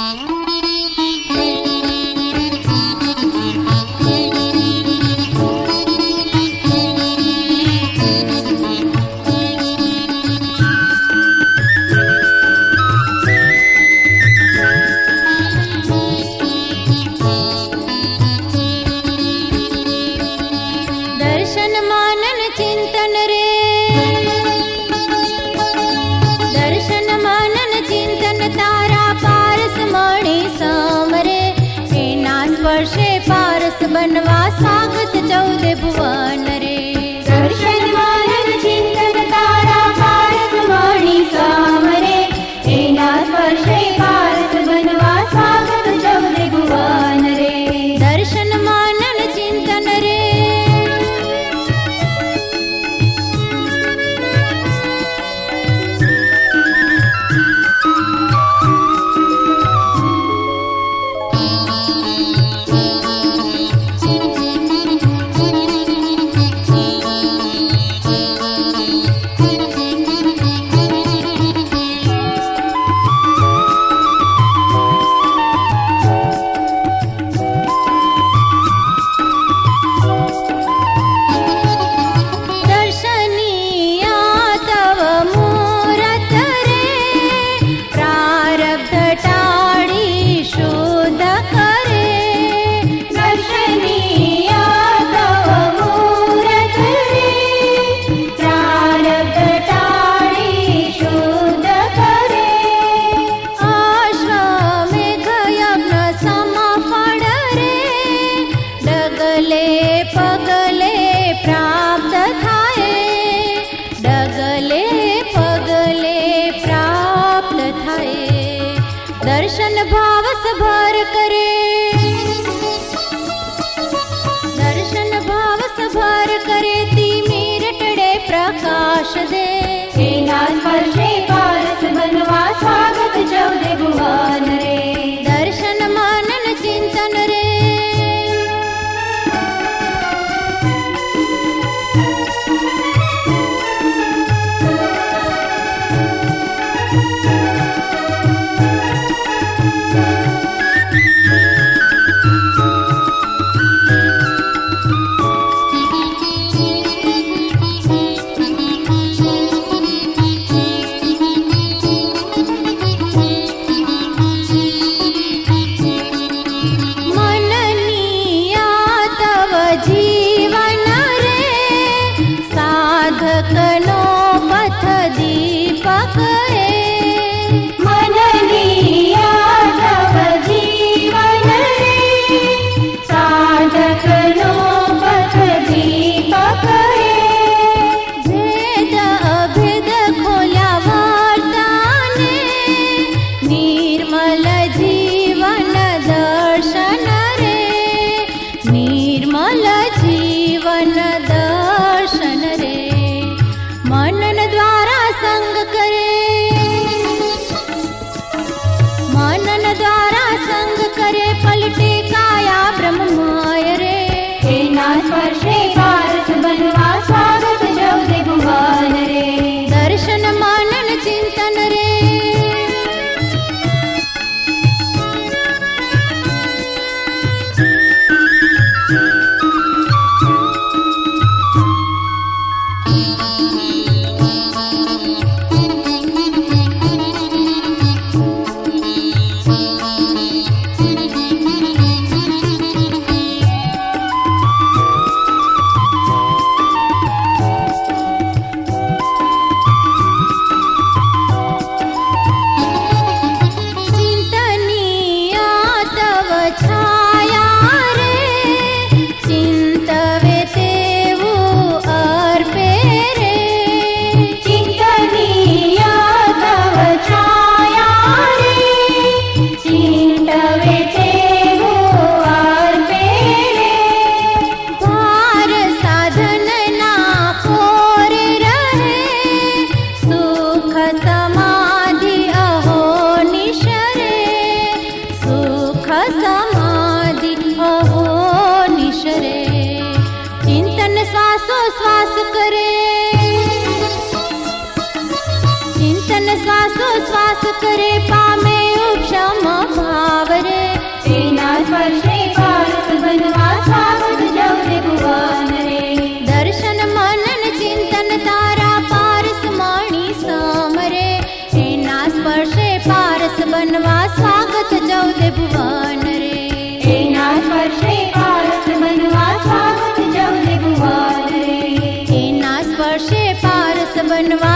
दर्शन मानन चिंतन रे, दर्शन मानन चिंतन तारा पारस मणि सामरे, एना स्पर्शे पारस बनवा स्वागत 14 भुवन रे। दर्शन मानन चिंतन तारा पारस मणि सामरे, एना स्पर्शे पारस बनवा स्वागत 14 भुवन रे। दर्शन मानन चिंतन रे, दर्शन भावस भर करे, दर्शन भावस भर करे, ती मेरटड़े प्रकाश दे, एना स्पर्शे पारस बनवा स्वागत 14 भुवन रे। दर्शन मानन चिंतन रे, साधकनो पथ दीपक मननिया तव जीवन रे, साधकनो पथ दीपक भेद अभेद खोल्या वार्ताने, निर्मल जीवन दर्शन रे, निर्मल जीवन दर्शन रे। मनन द्वारा संग करे, मनन द्वारा संग करे, पलटे काया ब्रह्ममय रे, एना स्पर्शे पारस बनवा स्वागत 14 भुवन रे। दर्शन मानन चिंतन रे, भुवन रे। एना स्पर्शे पारस बनवा स्वागत जौदे भुवन रे। एना स्पर्शे पारस बनवा